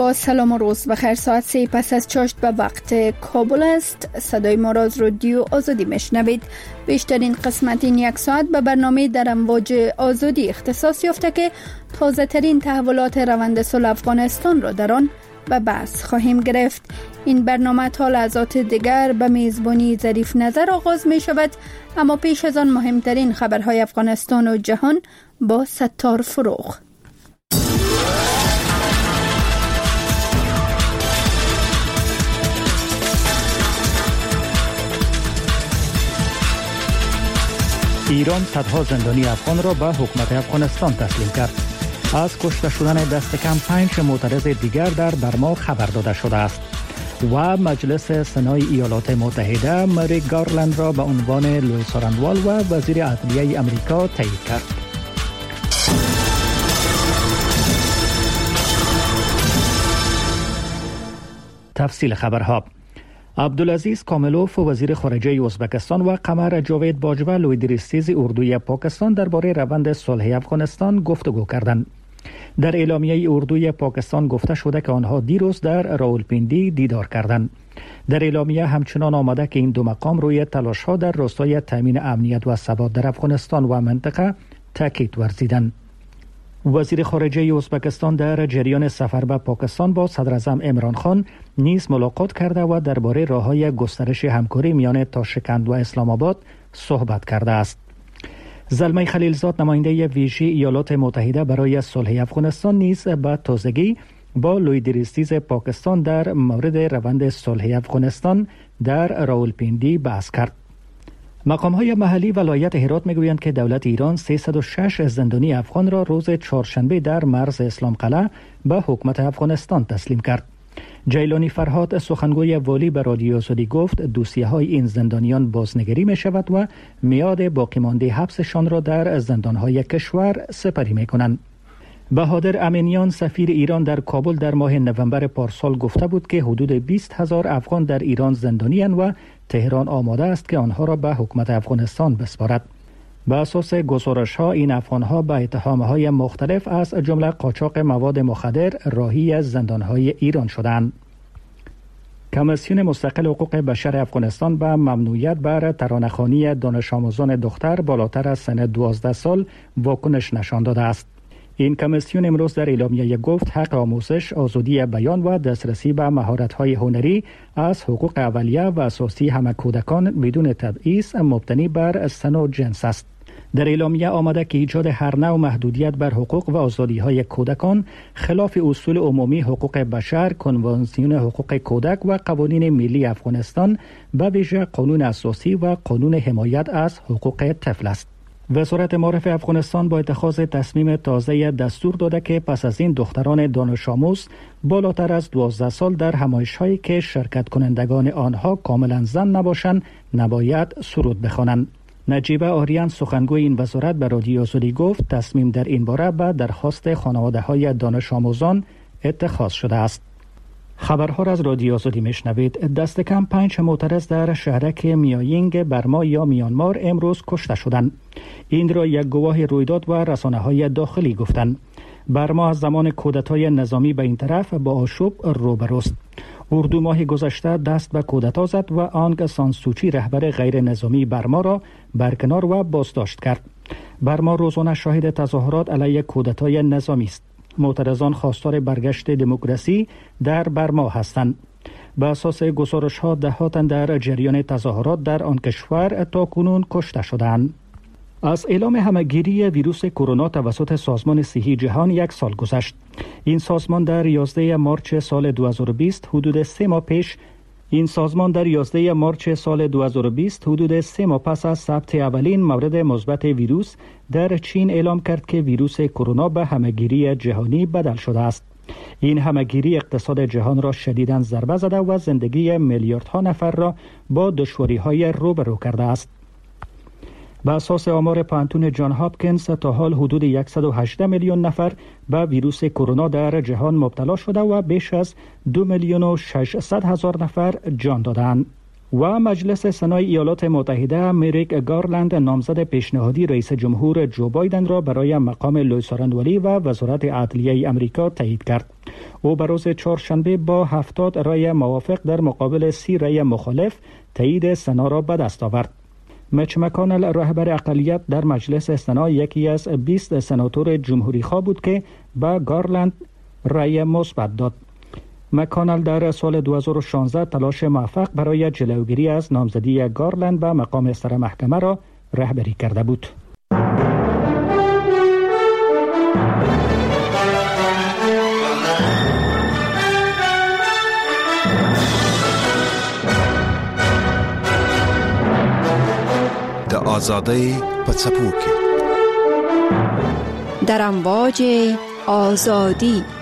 با سلام و روز بخیر. ساعت 3 پس از چاشت به وقت کابل است. صدای ما را از رادیو آزادی میشنوید. بیشترین قسمت این یک ساعت به برنامه در امواج آزادی اختصاص یافته که تازه ترین تحولات روند صلح افغانستان را در آن به بحث خواهیم گرفت. این برنامه تا لحظات دیگر به میزبانی ظریف نظر آغاز می شود، اما پیش از آن مهمترین خبرهای افغانستان و جهان با ستار فروغ. ایران صدها زندانی افغان را به حکومت افغانستان تسلیم کرد. از کشته شدن دست کم 5 معترض دیگر در برما خبر داده شده است و مجلس سنای ایالات متحده مریک گارلند را به عنوان لوئیس آرندوال و وزیر عدلیه امریکا تایید کرد. تفصیل خبرها: عبدالعزیز کاملوف وزیر خارجه ازبکستان و قمر جاوید باجوه لویدریستیز اردوی پاکستان درباره روند صلح افغانستان گفتگو کردند. در اعلامیه اردوی پاکستان گفته شده که آنها دیروز در راولپیندی دیدار کردند. در اعلامیه همچنان آمده که این دو مقام روی تلاش‌ها در راستای تامین امنیت و ثبات در افغانستان و منطقه تاکید ورزیدند. وزیر خارجه ازبکستان در جریان سفر به پاکستان با صدراعظم عمران خان نیز ملاقات کرده و درباره راه‌های گسترش همکاری میان تاشکند و اسلام آباد صحبت کرده است. زلمه خلیلزاد نماینده ویژه ایالات متحده برای صلح افغانستان نیز به تازگی با لویدریستیز پاکستان در مورد روند صلح افغانستان در راولپیندی بحث کرد. مقام‌های محلی ولایت هرات میگویند که دولت ایران 306 زندانی افغان را روز چهارشنبه در مرز اسلام قلعه به حکومت افغانستان تسلیم کرد. جیلانی فرهاد سخنگوی والی به رادیو آزادی گفت دوسیه‌های این زندانیان بازنگری می شود و میعاد باقی مانده حبسشان را در زندان‌های کشور سپری می‌کنند. بهادر امینیان سفیر ایران در کابل در ماه نوامبر پارسال گفته بود که حدود 20,000 افغان در ایران زندانی اند و تهران آماده است که آنها را به حکومت افغانستان بسپارد. به اساس گزارش‌ها این افغان‌ها به اتهام‌های مختلف از جمله قاچاق مواد مخدر راهی از زندان‌های ایران شدند. کمیسیون مستقل حقوق بشر افغانستان به ممنوعیت بر ترانه‌خوانی دانش آموزان دختر بالاتر از سن 12 سال واکنش نشان داده است. این کمیسیون امروز در اعلامیه گفت حق آموزش، آزادی بیان و دسترسی به مهارت‌های هنری از حقوق اولیه و اساسی همه کودکان بدون تبعیض مبتنی بر سن و جنس است. در اعلامیه آمده که ایجاد هر نوع محدودیت بر حقوق و آزادی‌های کودکان خلاف اصول عمومی حقوق بشر، کنوانسیون حقوق کودک و قوانین ملی افغانستان، به ویژه قانون اساسی و قانون حمایت از حقوق طفل است. وزارت معارف افغانستان با اتخاذ تصمیم تازه دستور داده که پس از این دختران دانش آموز بالاتر از 12 سال در همایش‌هایی که شرکت کنندگان آنها کاملا زن نباشند نباید سرود بخوانند. نجیبه آریان سخنگوی این وزارت به رادیو آزادی گفت تصمیم در این باره به درخواست خانواده‌های دانش آموزان اتخاذ شده است. خبرها را از رادیو آزادی میشنوید. دست کم 5 معترض در شهرک میایینگ برما یا میانمار امروز کشته شدند. این را یک گواه رویداد و رسانه‌های داخلی گفتند. برما از زمان کودتای نظامی به این طرف با آشوب روبروست. اردو ماه گذشته دست به کودتا زد و آنگ سان سوچی رهبر غیر نظامی برما را برکنار و بازداشت کرد. برما روزانه شاهد تظاهرات علیه کودتای نظامی است. معترضان خواستار برگشت دموکراسی در برما هستند. به اساس گزارش‌ها ده‌ها تن در جریان تظاهرات در آن کشور تاکنون کشته شدند. از اعلام همه‌گیری ویروس کرونا توسط سازمان صحی جهان 1 سال گذشت. این سازمان در 11 مارچ سال 2020 حدود 3 ماه پس از ثبت اولین مورد مثبت ویروس در چین اعلام کرد که ویروس کرونا به همه‌گیری جهانی بدل شده است. این همه‌گیری اقتصاد جهان را شدیداً ضربه زده و زندگی میلیاردها نفر را با دشواری‌های روبرو کرده است. به اساس آمار پانتون جان هاپکینز تا حال حدود 118 میلیون نفر به ویروس کرونا در جهان مبتلا شده و بیش از 2,600,000 نفر جان دادند. و مجلس سنای ایالات متحده مریک گارلند نامزد پیشنهادی رئیس جمهور جو بایدن را برای مقام لوی سارنوالی و وزارت عدلیه امریکا تایید کرد. او بر روز چهارشنبه با 70 رأی موافق در مقابل 30 رأی مخالف تایید سنا را به دست آورد. میچ مکانل رهبر اقلیت در مجلس سنا یکی از 20 سناتور جمهوری خواه بود که به گارلند رأی مثبت داد. مکانل در سال 2016 تلاش موفق برای جلوگیری از نامزدی گارلند به مقام سر محکمه را رهبری کرده بود. د آزادۍ په څپو کې در امواج آزادی